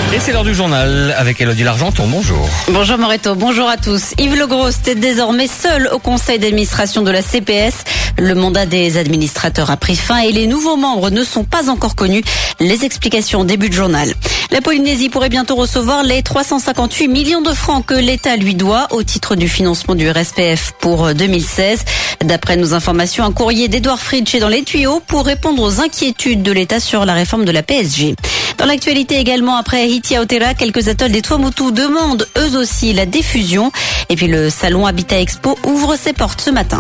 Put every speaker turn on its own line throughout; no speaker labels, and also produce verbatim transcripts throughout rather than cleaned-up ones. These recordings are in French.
Et c'est l'heure du journal avec Elodie Largenton. Bonjour.
Bonjour Moreto, bonjour à tous. Yves Legrost est désormais seul au conseil d'administration de la C P S. Le mandat des administrateurs a pris fin et les nouveaux membres ne sont pas encore connus. Les explications au début de journal. La Polynésie pourrait bientôt recevoir les trois cent cinquante-huit millions de francs que l'État lui doit au titre du financement du R S P F pour deux mille seize. D'après nos informations, un courrier d'Edouard Fritsch est dans les tuyaux pour répondre aux inquiétudes de l'État sur la réforme de la P S G. Dans l'actualité également, après Hiti Aotearoa, quelques atolls des Tuamotu demandent eux aussi la diffusion. Et puis le salon Habitat Expo ouvre ses portes ce matin.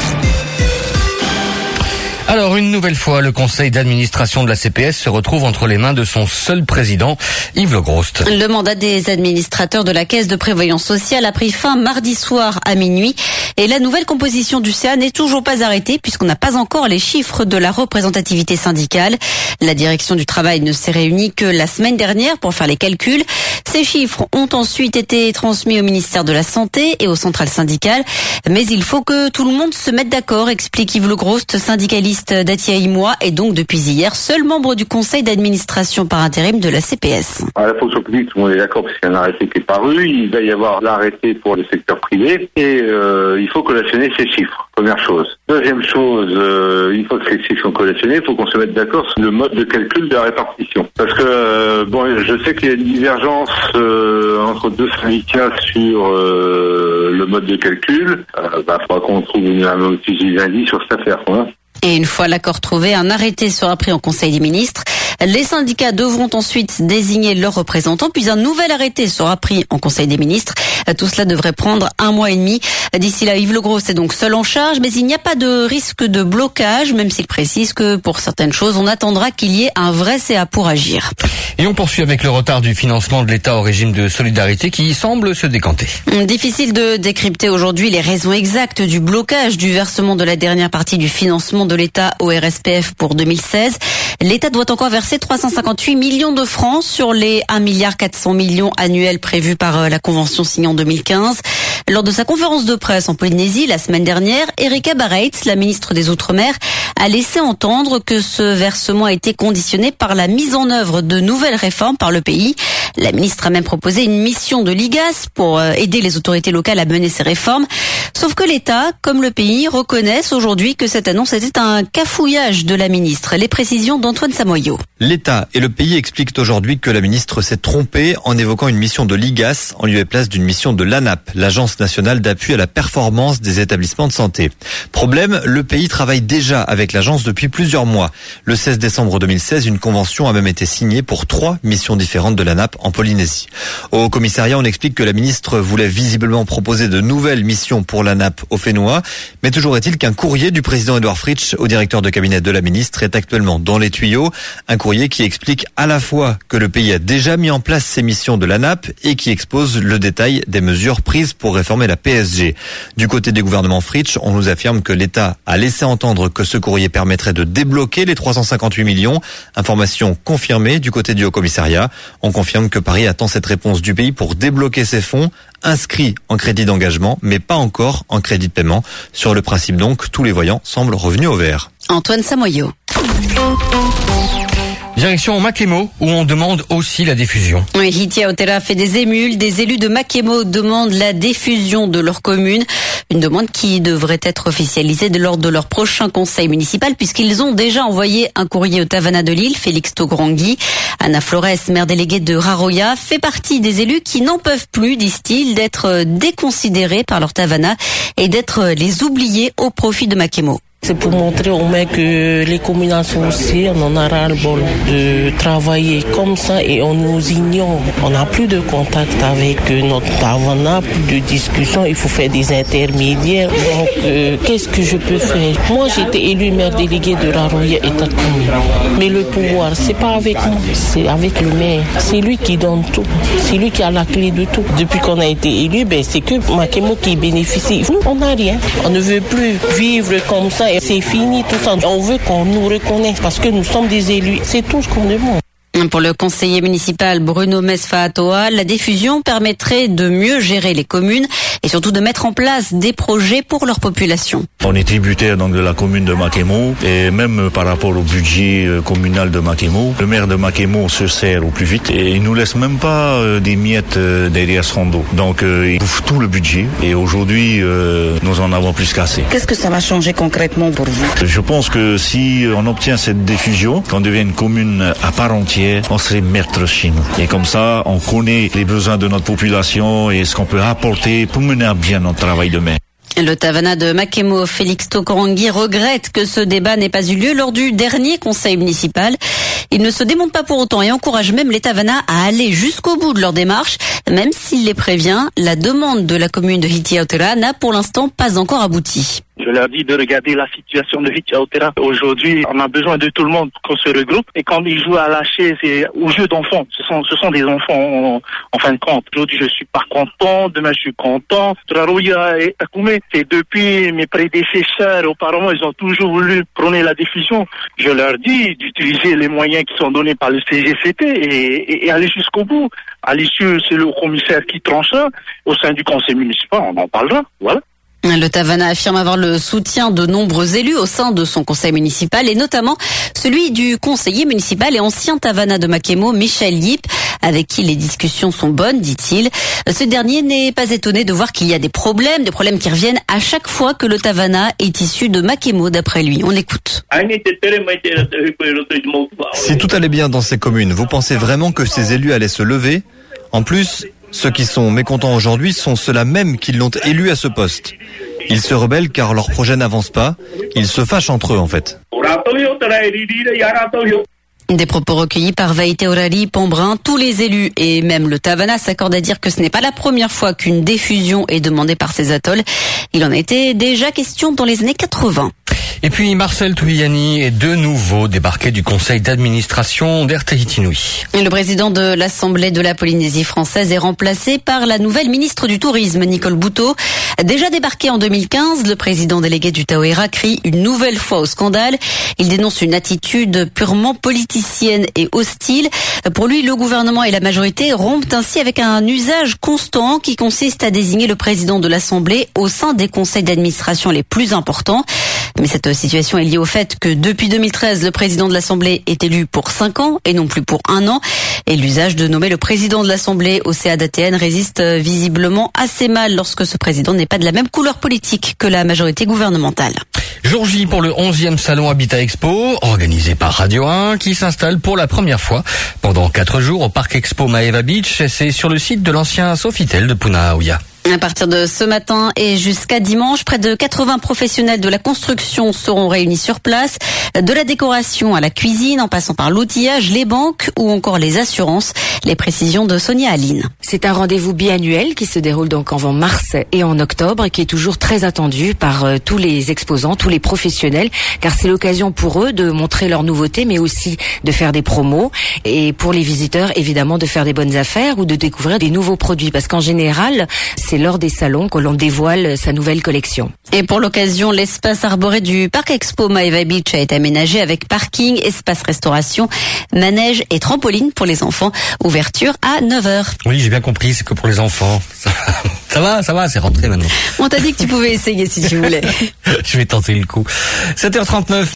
Alors, une nouvelle fois, le conseil d'administration de la C P S se retrouve entre les mains de son seul président, Yves Legrost.
Le mandat des administrateurs de la Caisse de prévoyance sociale a pris fin mardi soir à minuit. Et la nouvelle composition du C A n'est toujours pas arrêtée puisqu'on n'a pas encore les chiffres de la représentativité syndicale. La direction du travail ne s'est réunie que la semaine dernière pour faire les calculs. Ces chiffres ont ensuite été transmis au ministère de la Santé et aux centrales syndicales. Mais il faut que tout le monde se mette d'accord, explique Yves Legrost, syndicaliste d'Atiaï-Moi et donc depuis hier, seul membre du conseil d'administration par intérim de la C P S.
À la fonction publique, tout le monde est d'accord parce qu'il y a un arrêté qui est paru. Il va y avoir l'arrêté pour le secteur privé et euh, il faut collationner ces chiffres, première chose. Deuxième chose, euh, une fois que ces chiffres sont collationnés, il faut qu'on se mette d'accord sur le mode de calcul de la répartition. Parce que, euh, bon, je sais qu'il y a une divergence euh, entre deux syndicats sur euh, le mode de calcul. Euh, bah, il faudra qu'on trouve un outil lundi sur cette affaire, hein.
Et une fois l'accord trouvé, un arrêté sera pris en Conseil des ministres. Les syndicats devront ensuite désigner leurs représentants, puis un nouvel arrêté sera pris en Conseil des ministres. Tout cela devrait prendre un mois et demi. D'ici là, Yves Legrost est donc seul en charge, mais il n'y a pas de risque de blocage, même s'il précise que pour certaines choses, on attendra qu'il y ait un vrai C A pour agir.
Et on poursuit avec le retard du financement de l'État au régime de solidarité qui semble se décanter.
Difficile de décrypter aujourd'hui les raisons exactes du blocage du versement de la dernière partie du financement de l'État au R S P F pour deux mille seize. L'État doit encore verser trois cent cinquante-huit millions de francs sur les un milliard quatre cents millions annuels prévus par la convention signée en deux mille quinze. Lors de sa conférence de presse en Polynésie la semaine dernière, Erika Barreitz, la ministre des Outre-mer, a laissé entendre que ce versement a été conditionné par la mise en œuvre de nouvelles réformes par le pays. La ministre a même proposé une mission de l'I G A S pour aider les autorités locales à mener ces réformes. Sauf que l'État, comme le pays, reconnaissent aujourd'hui que cette annonce était un cafouillage de la ministre. Les précisions d'Antoine Samoyo.
L'État et le pays expliquent aujourd'hui que la ministre s'est trompée en évoquant une mission de l'I G A S en lieu et place d'une mission de l'ANAP, l'Agence nationale d'appui à la performance des établissements de santé. Problème, le pays travaille déjà avec l'agence depuis plusieurs mois. Le seize décembre deux mille seize, une convention a même été signée pour trois missions différentes de l'ANAP en Polynésie. Au commissariat, on explique que la ministre voulait visiblement proposer de nouvelles missions pour l'ANAP au Fénois, mais toujours est-il qu'un courrier du président Edouard Fritsch au directeur de cabinet de la ministre est actuellement dans les tuyaux. Un courrier qui explique à la fois que le pays a déjà mis en place ces missions de l'ANAP et qui expose le détail des mesures prises pour réformer la P S G. Du côté du gouvernement Fritsch, on nous affirme que l'État a laissé entendre que ce courrier permettrait de débloquer les trois cent cinquante-huit millions. Information confirmée du côté du Haut-Commissariat. On confirme que Paris attend cette réponse du pays pour débloquer ces fonds, inscrits en crédit d'engagement, mais pas encore en crédit de paiement. Sur le principe donc, tous les voyants semblent revenus au vert.
Antoine Samoyo.
Direction Makemo, où on demande aussi la diffusion.
Oui, Hiti Aotearoa fait des émules. Des élus de Makemo demandent la diffusion de leur commune. Une demande qui devrait être officialisée lors de leur prochain conseil municipal, puisqu'ils ont déjà envoyé un courrier au Tavana de Lille, Félix Tograngui. Anna Flores, maire déléguée de Raroya, fait partie des élus qui n'en peuvent plus, disent-ils, d'être déconsidérés par leur Tavana et d'être les oubliés au profit de Makemo.
C'est pour montrer au moins que les communautaires aussi, on en a ras-le-bol de travailler comme ça et on nous ignore. On n'a plus de contact avec notre Tavana, plus de discussion, il faut faire des intermédiaires. Donc, euh, qu'est-ce que je peux faire? Moi, j'étais élu maire délégué de Raroya État de commune. Mais le pouvoir, c'est pas avec moi, c'est avec le maire. C'est lui qui donne tout. C'est lui qui a la clé de tout. Depuis qu'on a été élu, ben, c'est que Makemo qui bénéficie. Nous, on n'a rien. On ne veut plus vivre comme ça. C'est fini tout ça. On veut qu'on nous reconnaisse parce que nous sommes des élus. C'est tout ce qu'on demande.
Pour le conseiller municipal Bruno Mesfaatoa, la diffusion permettrait de mieux gérer les communes. et surtout de mettre en place des projets pour leur population.
On est tributaire donc de la commune de Makemo et même par rapport au budget communal de Makemo, le maire de Makemo se sert au plus vite et il nous laisse même pas euh, des miettes euh, derrière son dos. Donc euh, il bouffe tout le budget et aujourd'hui euh, nous en avons plus qu'assez.
Qu'est-ce que ça va changer concrètement pour vous?
Je pense que si on obtient cette diffusion, qu'on devient une commune à part entière, on serait maître chez nous. Et comme ça, on connaît les besoins de notre population et ce qu'on peut apporter pour mener à bien notre travail de maire.
Le Tavana de Makemo, Félix Tokorangi, regrette que ce débat n'ait pas eu lieu lors du dernier conseil municipal. Il ne se démonte pas pour autant et encourage même les Tavana à aller jusqu'au bout de leur démarche, même s'il les prévient, la demande de la commune de Hitiautera n'a pour l'instant pas encore abouti.
Je leur dis de regarder la situation de Hitiautera. Aujourd'hui, on a besoin de tout le monde qu'on se regroupe. Et quand ils jouent à la chaise et au jeu d'enfants, ce sont, ce sont des enfants en, en fin de compte. Aujourd'hui, je suis pas content. Demain, je suis content. Trarouya et Akoumé, c'est depuis mes prédécesseurs. Auparavant, ils ont toujours voulu prôner la diffusion. Je leur dis d'utiliser les moyens qui sont donnés par le C G C T et, et, et aller jusqu'au bout. À l'issue, c'est le commissaire qui tranchera. Au sein du conseil municipal, on en parlera. Voilà.
Le Tavana affirme avoir le soutien de nombreux élus au sein de son conseil municipal et notamment celui du conseiller municipal et ancien Tavana de Makemo, Michel Yip, avec qui les discussions sont bonnes, dit-il. Ce dernier n'est pas étonné de voir qu'il y a des problèmes, des problèmes qui reviennent à chaque fois que le Tavana est issu de Makemo, d'après lui. On écoute.
Si tout allait bien dans ces communes, vous pensez vraiment que ces élus allaient se lever? En plus, ceux qui sont mécontents aujourd'hui sont ceux-là même qui l'ont élu à ce poste. Ils se rebellent car leur projet n'avance pas. Ils se fâchent entre eux en fait.
Des propos recueillis par Vaïté Orari, Pombrin, tous les élus et même le Tavana s'accordent à dire que ce n'est pas la première fois qu'une diffusion est demandée par ces atolls. Il en a été déjà question dans les années quatre-vingts.
Et puis Marcel Touliani est de nouveau débarqué du conseil d'administration d'Air Tahiti Nui.
Le président de l'Assemblée de la Polynésie française est remplacé par la nouvelle ministre du Tourisme, Nicole Boutot. Déjà débarqué en deux mille quinze, le président délégué du Taoera crie une nouvelle fois au scandale. Il dénonce une attitude purement politicienne et hostile. Pour lui, le gouvernement et la majorité rompent ainsi avec un usage constant qui consiste à désigner le président de l'Assemblée au sein des conseils d'administration les plus importants. Mais cette situation est liée au fait que depuis deux mille treize, le président de l'Assemblée est élu pour cinq ans et non plus pour un an. Et l'usage de nommer le président de l'Assemblée au C A d'A T N résiste visiblement assez mal lorsque ce président n'est pas de la même couleur politique que la majorité gouvernementale.
Jour J pour le onzième salon Habitat Expo, organisé par Radio un, qui s'installe pour la première fois pendant quatre jours au Parc Expo Maeva Beach. C'est sur le site de l'ancien Sofitel de Punaauia.
À partir de ce matin et jusqu'à dimanche, près de quatre-vingts professionnels de la construction seront réunis sur place, de la décoration à la cuisine, en passant par l'outillage, les banques ou encore les assurances. Les précisions de Sonia Aline.
C'est un rendez-vous biannuel qui se déroule donc en mars et en octobre et qui est toujours très attendu par euh, tous les exposants, tous les professionnels, car c'est l'occasion pour eux de montrer leurs nouveautés, mais aussi de faire des promos et pour les visiteurs, évidemment, de faire des bonnes affaires ou de découvrir des nouveaux produits, parce qu'en général, c'est lors des salons que l'on dévoile sa nouvelle collection.
Et pour l'occasion, l'espace arboré du Parc Expo Maeva Beach a été aménagé avec parking, espace restauration, manège et trampoline pour les enfants. Ouverture à neuf heures.
Oui, j'ai bien compris, c'est que pour les enfants. Ça va, ça va, ça va, c'est rentré maintenant.
On t'a dit que tu pouvais essayer si tu voulais.
Je vais tenter le coup. sept heures trente-neuf.